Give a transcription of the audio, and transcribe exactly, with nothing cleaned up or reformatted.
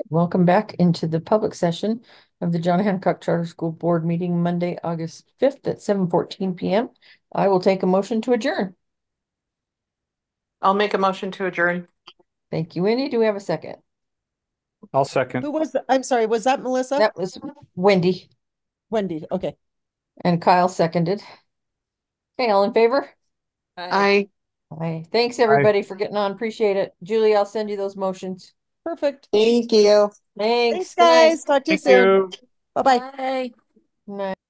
Welcome back into the public session of the John Hancock Charter School Board meeting Monday, August fifth at seven fourteen p m I will take a motion to adjourn. I'll make a motion to adjourn. Thank you, Wendy. Do we have a second? I'll second. Who was that? I'm sorry, was that Melissa? That was Wendy, Wendy, okay. and Kyle seconded. Okay, all in favor? I Aye. Thanks, Aye. everybody, for getting on. Appreciate it. Julie, I'll send you those motions. Perfect. thank you. Thanks. Thanks, Good night. guys. Talk to you Thank soon. you. Bye-bye. Bye. Good night.